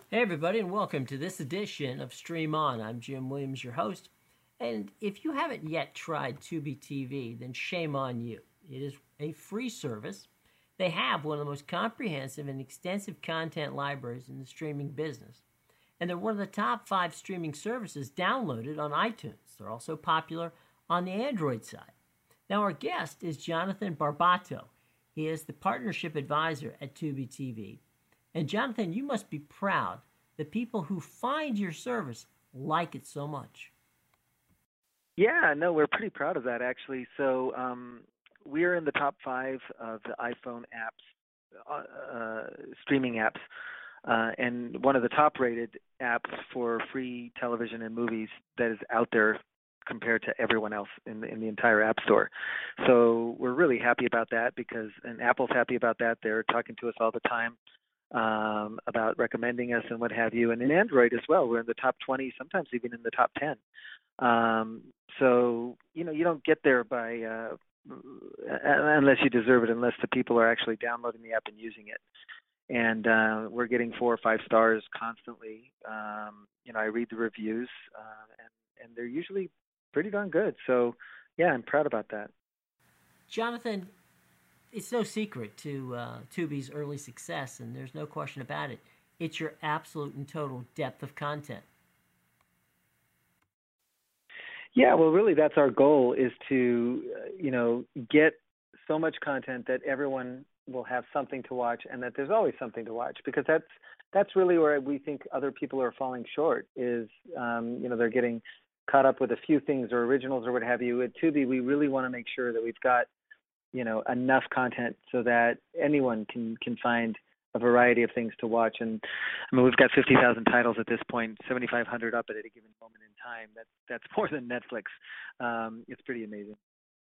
Hey, everybody, and welcome to this edition of Stream On. I'm Jim Williams, your host. And if you haven't yet tried Tubi TV, then shame on you. It is a free service. They have one of the most comprehensive and extensive content libraries in the streaming business. And they're one of the top 5 streaming services downloaded on iTunes. They're also popular on the Android side. Now, our guest is Jonathan Barbato. He is the partnership advisor at Tubi TV. And Jonathan, you must be proud that people who find your service like it so much. Yeah, no, we're pretty proud of that actually. So we're in the top 5 of the iPhone apps, streaming apps, and one of the top-rated apps for free television and movies that is out there compared to everyone else in the entire App Store. So we're really happy about that and Apple's happy about that. They're talking to us all the time about recommending us and what have you. And in Android as well, we're in the top 20, sometimes even in the top 10. So, you don't get there by unless you deserve it, unless the people are actually downloading the app and using it. And we're getting 4 or 5 stars constantly. I read the reviews, and they're usually pretty darn good. So, yeah, I'm proud about that. Jonathan, it's no secret to Tubi's early success, and there's no question about it. It's your absolute and total depth of content. Yeah, well, really, that's our goal, is to, get so much content that everyone will have something to watch, and that there's always something to watch, because that's really where we think other people are falling short. Is they're getting caught up with a few things or originals or what have you. At Tubi, we really want to make sure that we've got enough content so that anyone can find a variety of things to watch. And I mean, we've got 50,000 titles at this point, 7,500 up at any given moment in time. That's more than Netflix. It's pretty amazing.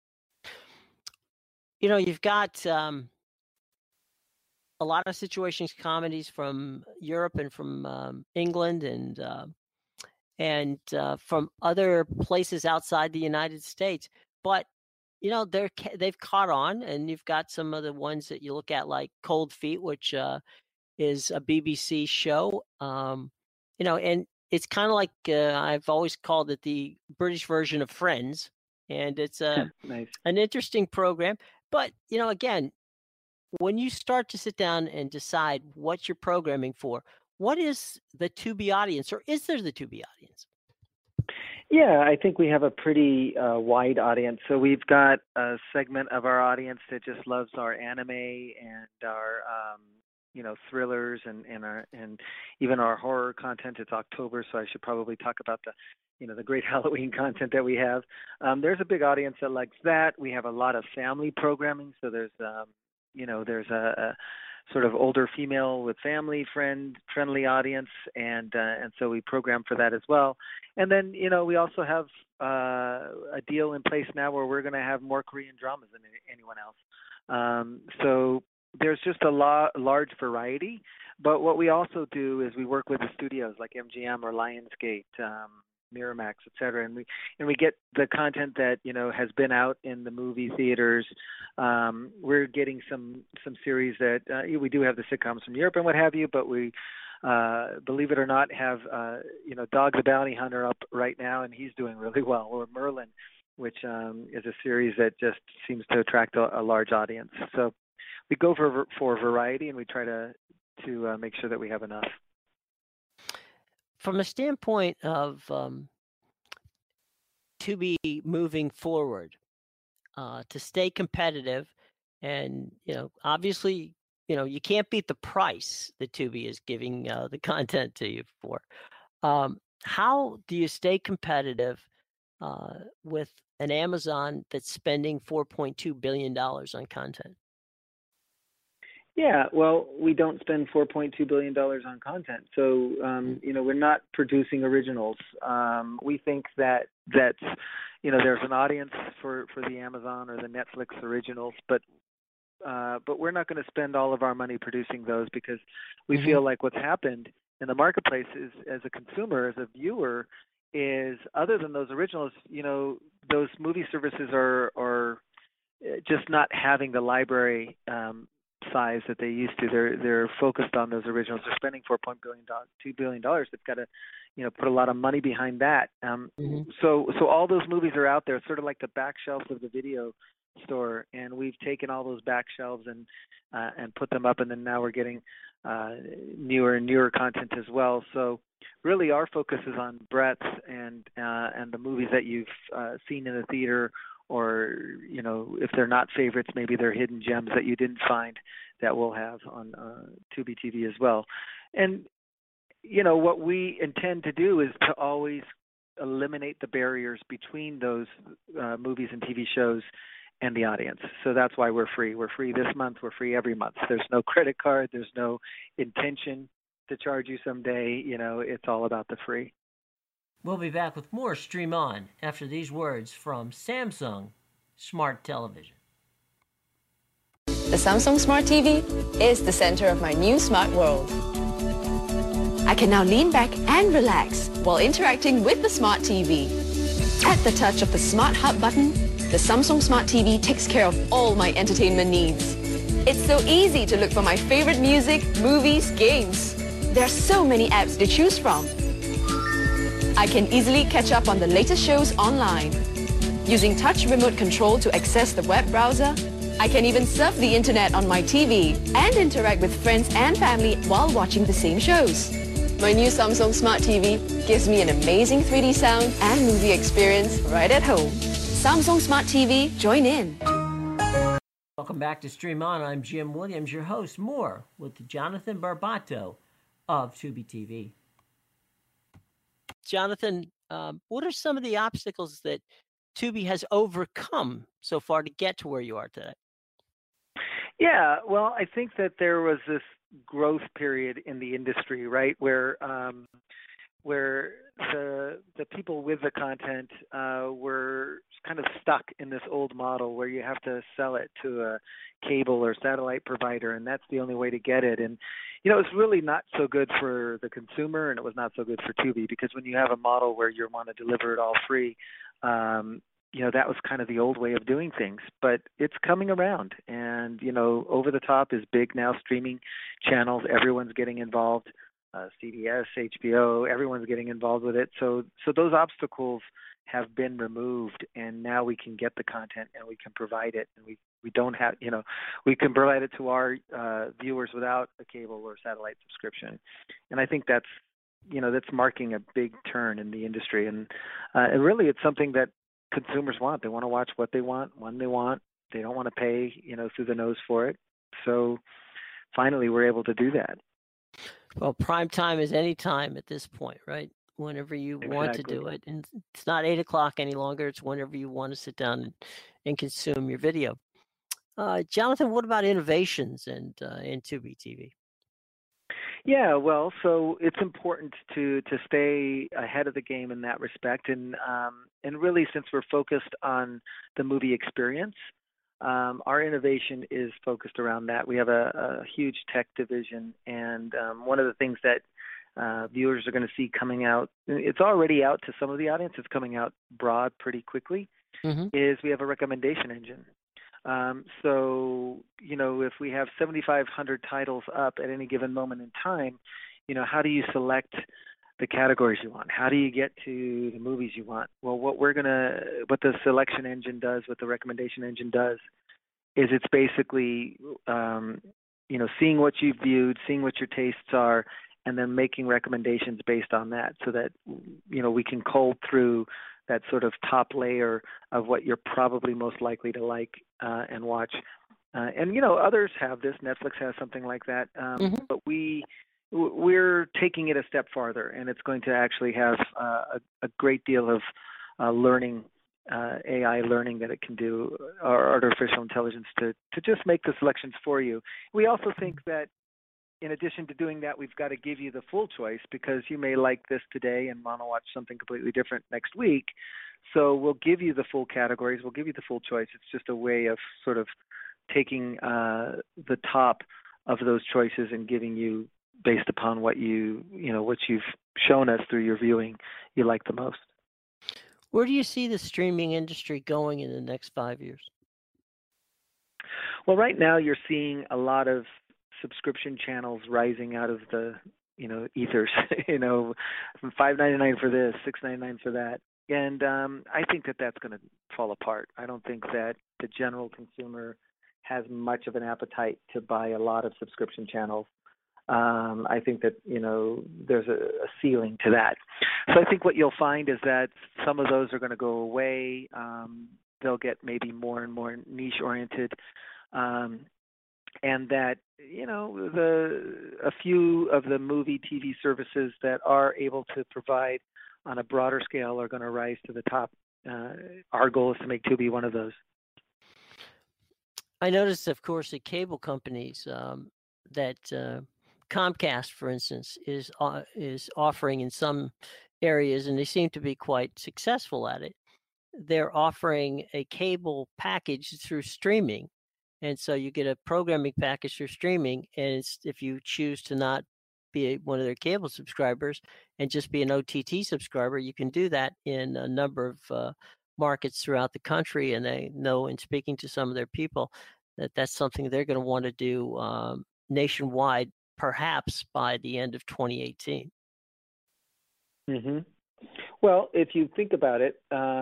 You've got a lot of situations comedies from Europe and from England and from other places outside the United States, but they've caught on, and you've got some of the ones that you look at, like Cold Feet, which is a BBC show. And it's kind of like I've always called it the British version of Friends, and it's nice. An interesting program. But again, when you start to sit down and decide what you're programming for, what is the Tubi audience, or is there the Tubi audience? Yeah, I think we have a pretty wide audience. So we've got a segment of our audience that just loves our anime and our thrillers and even our horror content. It's October, so I should probably talk about the great Halloween content that we have. There's a big audience that likes that. We have a lot of family programming, so there's there's a sort of older female with friendly audience, and so we program for that as well. And then we also have a deal in place now where we're going to have more Korean dramas than anyone else. So there's just a large variety. But what we also do is we work with the studios like MGM or Lionsgate, Miramax, et cetera, and we get the content that has been out in the movie theaters. We're getting some series that we do have the sitcoms from Europe and what have you, but we believe it or not have Dog the Bounty Hunter up right now, and he's doing really well, or Merlin, which is a series that just seems to attract a large audience. So we go for variety, and we try to make sure that we have enough. From a standpoint of Tubi moving forward to stay competitive, and obviously you can't beat the price that Tubi is giving the content to you for. How do you stay competitive with an Amazon that's spending $4.2 billion on content? Yeah, well, we don't spend $4.2 billion on content. So, we're not producing originals. We think that there's an audience for the Amazon or the Netflix originals, but we're not going to spend all of our money producing those, because we feel like what's happened in the marketplace is, as a consumer, as a viewer, is other than those originals, those movie services are just not having the library size that they used to. They're focused on those originals. They're spending $2 billion. They've got to, put a lot of money behind that. So all those movies are out there. It's sort of like the back shelves of the video store, and we've taken all those back shelves and put them up, and then now we're getting newer and newer content as well. So really, our focus is on breadth and the movies that you've seen in the theater, or if they're not favorites, maybe they're hidden gems that you didn't find that we'll have on Tubi TV as well. And what we intend to do is to always eliminate the barriers between those movies and TV shows and the audience. So that's why we're free. We're free this month. We're free every month. There's no credit card. There's no intention to charge you someday. It's all about the free. We'll be back with more Stream On after these words from Samsung Smart Television. The Samsung Smart TV is the center of my new smart world. I can now lean back and relax while interacting with the Smart TV. At the touch of the Smart Hub button, the Samsung Smart TV takes care of all my entertainment needs. It's so easy to look for my favorite music, movies, games. There are so many apps to choose from. I can easily catch up on the latest shows online. Using touch remote control to access the web browser, I can even surf the internet on my TV and interact with friends and family while watching the same shows. My new Samsung Smart TV gives me an amazing 3D sound and movie experience right at home. Samsung Smart TV, join in. Welcome back to Stream On. I'm Jim Williams, your host. More with Jonathan Barbato of Tubi TV. Jonathan, what are some of the obstacles that Tubi has overcome so far to get to where you are today? Yeah, well, I think that there was this growth period in the industry, right, where the people with the content were kind of stuck in this old model where you have to sell it to a cable or satellite provider, and that's the only way to get it. And it's really not so good for the consumer, and it was not so good for Tubi, because when you have a model where you want to deliver it all free, that was kind of the old way of doing things. But it's coming around, and over the top is big now. Streaming channels, everyone's getting involved. CBS, HBO, everyone's getting involved with it. So those obstacles have been removed, and now we can get the content and we can provide it, and we don't have, we can provide it to our viewers without a cable or satellite subscription. And I think that's marking a big turn in the industry, and really it's something that consumers want. They want to watch what they want, when they want. They don't want to pay, through the nose for it. So finally we're able to do that. Well, prime time is any time at this point, right? Whenever you want to do it. And it's not 8 o'clock any longer. It's whenever you want to sit down and consume your video. Jonathan, what about innovations in Tubi TV? Yeah, well, so it's important to stay ahead of the game in that respect. And really, since we're focused on the movie experience, our innovation is focused around that. We have a huge tech division, and one of the things that viewers are going to see coming out, it's already out to some of the audience, it's coming out broad pretty quickly, is we have a recommendation engine. So, if we have 7,500 titles up at any given moment in time, how do you select the categories you want? How do you get to the movies you want? Well, what the selection engine does, what the recommendation engine does, is it's basically, seeing what you've viewed, seeing what your tastes are, and then making recommendations based on that, so that, we can cull through that sort of top layer of what you're probably most likely to like and watch. And others have this. Netflix has something like that. But we're taking it a step farther, and it's going to actually have a great deal of learning, AI learning that it can do, or artificial intelligence to just make the selections for you. We also think that in addition to doing that, we've got to give you the full choice, because you may like this today and want to watch something completely different next week. So we'll give you the full categories. We'll give you the full choice. It's just a way of sort of taking the top of those choices and giving you, based upon what what you've shown us through your viewing, you like the most. Where do you see the streaming industry going in the next 5 years? Well, right now you're seeing a lot of subscription channels rising out of the ethers. From $5.99 for this, $6.99 for that, and I think that that's going to fall apart. I don't think that the general consumer has much of an appetite to buy a lot of subscription channels. I think that there's a ceiling to that. So I think what you'll find is that some of those are going to go away. They'll get maybe more and more niche oriented. And that a few of the movie TV services that are able to provide on a broader scale are going to rise to the top. Our goal is to make Tubi one of those. I noticed, of course, that cable companies that Comcast, for instance, is offering in some areas, and they seem to be quite successful at it. They're offering a cable package through streaming. And so you get a programming package through streaming, and if you choose to not be one of their cable subscribers and just be an OTT subscriber, you can do that in a number of markets throughout the country. And they know, in speaking to some of their people, that that's something they're going to want to do nationwide, perhaps by the end of 2018. Mm-hmm. Well, if you think about it,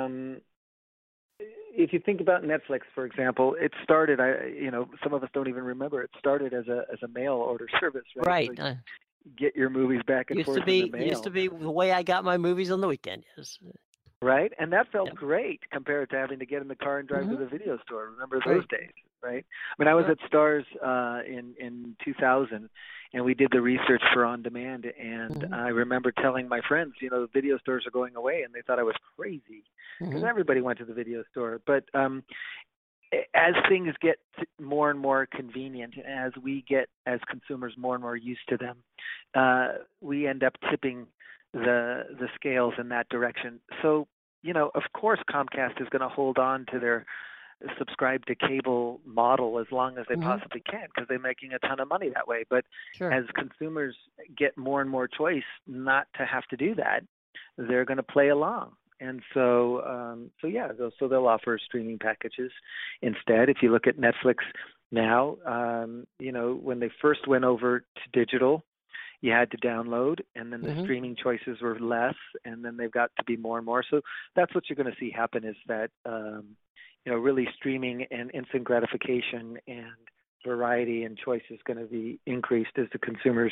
if you think about Netflix, for example, it started. Some of us don't even remember. It started as a mail order service, right? Right. So get your movies back and forth in the mail. Used to be the way I got my movies on the weekend. Yes. Right, and that felt great compared to having to get in the car and drive to the video store. Remember those days, right? I mean, I was at Starz in 2000, and we did the research for On Demand, and I remember telling my friends, the video stores are going away, and they thought I was crazy because everybody went to the video store. But as things get more and more convenient, as we get as consumers more and more used to them, we end up tipping the scales in that direction. So, of course, Comcast is going to hold on to their subscribe to cable model as long as they possibly can, because they're making a ton of money that way. But as consumers get more and more choice not to have to do that, they're going to play along. And so they'll offer streaming packages instead. If you look at Netflix now, when they first went over to digital, you had to download, and then the streaming choices were less, and then they've got to be more and more. So that's what you're going to see happen, is that really streaming and instant gratification and variety and choice is going to be increased as the consumers,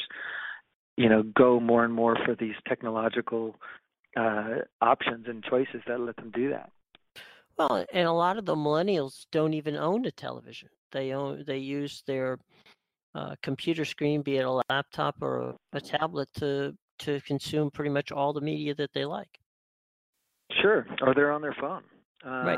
go more and more for these technological options and choices that let them do that. Well, and a lot of the millennials don't even own a television. They use their computer screen, be it a laptop or a tablet, to consume pretty much all the media that they like. Sure, or they're on their phone. Right.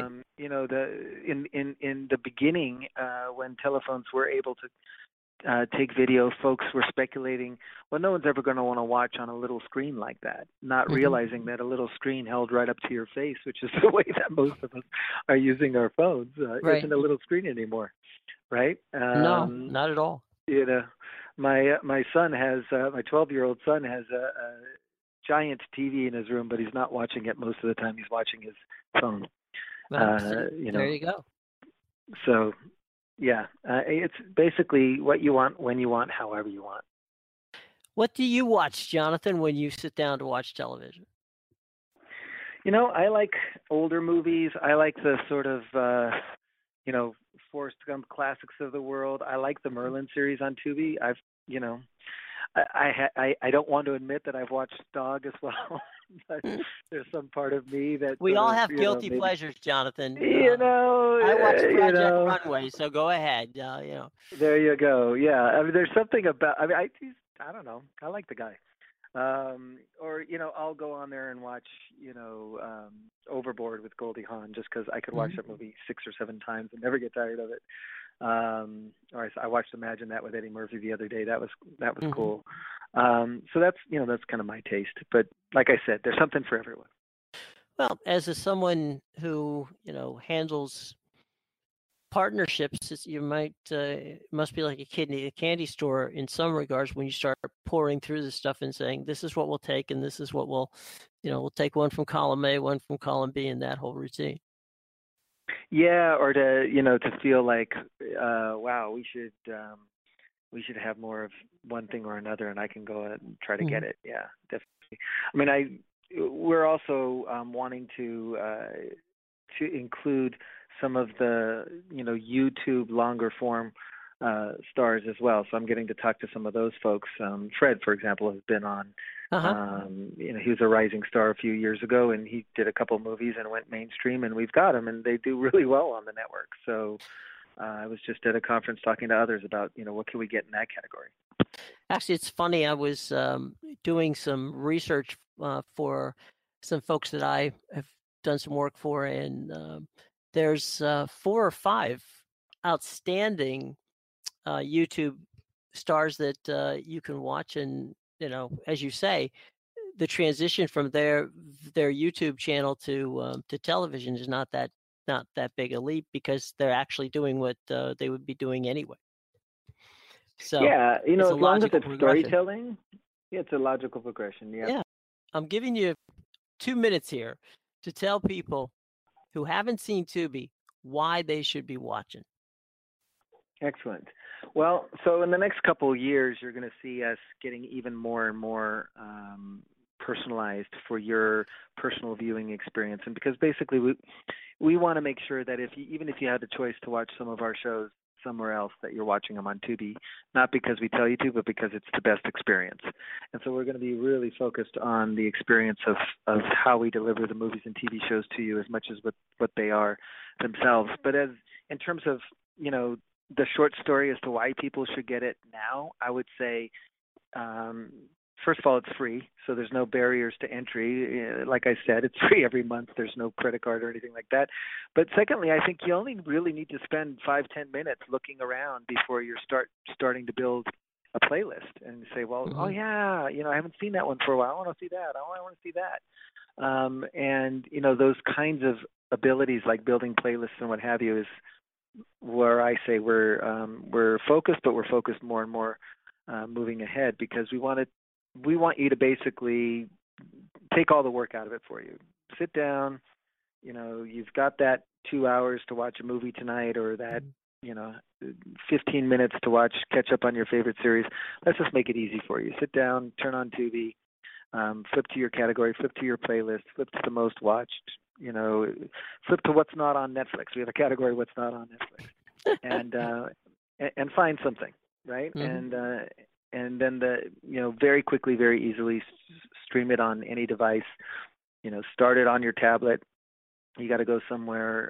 In the beginning, when telephones were able to take video, folks were speculating, well, no one's ever going to want to watch on a little screen like that, not realizing that a little screen held right up to your face, which is the way that most of us are using our phones, isn't a little screen anymore, right? No, not at all. My son has my 12-year-old son has a giant TV in his room, but he's not watching it most of the time. He's watching his phone. There you go. So, it's basically what you want, when you want, however you want. What do you watch, Jonathan, when you sit down to watch television? I like older movies. I like the sort of, Forrest Gump classics of the world. I like the Merlin series on Tubi. I don't want to admit that I've watched Dog as well, but there's some part of me that we all have guilty pleasures, Jonathan. I watched Project Runway, so go ahead. There you go. Yeah, I mean, there's something about. I mean, I don't know. I like the guy. Or I'll go on there and watch Overboard with Goldie Hawn, just because I could watch that movie 6 or 7 times and never get tired of it. Or I watched Imagine That with Eddie Murphy the other day. That was cool. So that's kind of my taste. But like I said, there's something for everyone. Well, as someone who handles partnerships, you must be like a candy store in some regards when you start pouring through the stuff and saying, this is what we'll take, and this is what we'll take one from column A, one from column B, and that whole routine. Yeah, or to feel like, wow, we should have more of one thing or another, and I can go and try to get it. Yeah, definitely. I mean, we're also wanting to include some of the YouTube longer form stars as well. So I'm getting to talk to some of those folks. Fred, for example, has been on. He was a rising star a few years ago, and he did a couple movies and went mainstream, and we've got him, and they do really well on the network. So I was just at a conference talking to others about, what can we get in that category. Actually, it's funny. I was doing some research for some folks that I have done some work for, and there's 4 or 5 outstanding YouTube stars that you can watch, and as you say, the transition from their YouTube channel to television is not that big a leap, because they're actually doing what they would be doing anyway. So yeah, as long as it's storytelling, it's a logical progression. Yeah. I'm giving you 2 minutes here to tell people who haven't seen Tubi why they should be watching. Excellent. Well, so in the next couple of years, you're going to see us getting even more and more personalized for your personal viewing experience. And because basically we want to make sure that even if you had the choice to watch some of our shows somewhere else, that you're watching them on Tubi, not because we tell you to, but because it's the best experience. And so we're going to be really focused on the experience of how we deliver the movies and TV shows to you as much as what they are themselves. But in terms of, the short story as to why people should get it now, I would say, first of all, it's free, so there's no barriers to entry. Like I said, it's free every month. There's no credit card or anything like that. But secondly, I think you only really need to spend 5-10 minutes looking around before you're starting to build a playlist and say, well, oh yeah, I haven't seen that one for a while. I want to see that. I want to see that. And those kinds of abilities like building playlists and what have you is where I say we're focused, but we're focused more and more moving ahead, because we want you to basically take all the work out of it for you. Sit down, you've got that 2 hours to watch a movie tonight, or that 15 minutes to catch up on your favorite series. Let's just make it easy for you. Sit down, turn on Tubi, flip to your category, flip to your playlist, flip to the most watched, flip to what's not on Netflix. We have a category, what's not on Netflix, and find something, right? And then very quickly, very easily stream it on any device. Start it on your tablet. You got to go somewhere.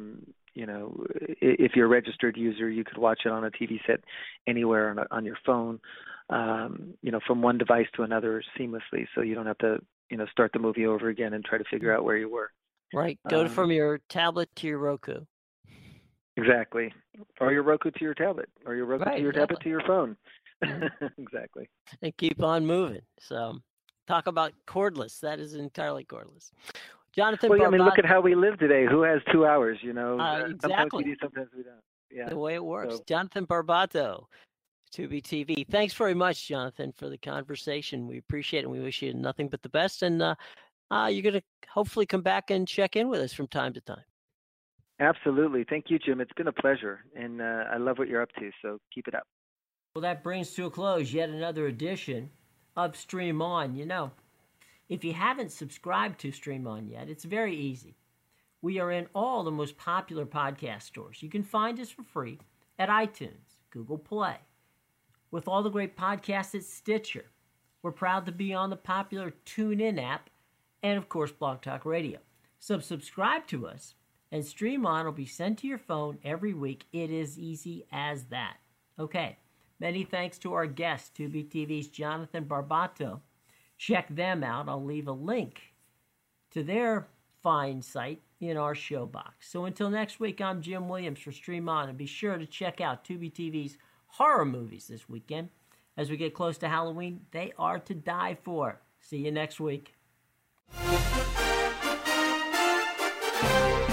If you're a registered user, you could watch it on a TV set anywhere on your phone. From one device to another seamlessly, so you don't have to start the movie over again and try to figure out where you were. Right. Go from your tablet to your Roku. Exactly. Or your Roku to your tablet, or your Roku to your tablet to your phone. Exactly. And keep on moving. So talk about cordless. That is entirely cordless. Jonathan Barbato. I mean, look at how we live today. Who has 2 hours, Exactly. Sometimes we do, sometimes we don't. Yeah. The way it works. So. Jonathan Barbato, Tubi TV. Thanks very much, Jonathan, for the conversation. We appreciate it, and we wish you nothing but the best. And you're going to hopefully come back and check in with us from time to time. Absolutely. Thank you, Jim. It's been a pleasure, and I love what you're up to, so keep it up. Well, that brings to a close yet another edition of Stream On. If you haven't subscribed to Stream On yet, it's very easy. We are in all the most popular podcast stores. You can find us for free at iTunes, Google Play, with all the great podcasts at Stitcher. We're proud to be on the popular TuneIn app and, of course, Blog Talk Radio. So subscribe to us, and Stream On will be sent to your phone every week. It is easy as that. Okay, many thanks to our guest, Tubi TV's Jonathan Barbato. Check them out. I'll leave a link to their fine site in our show box. So until next week, I'm Jim Williams for Stream On, and be sure to check out Tubi TV's horror movies this weekend. As we get close to Halloween, they are to die for. See you next week.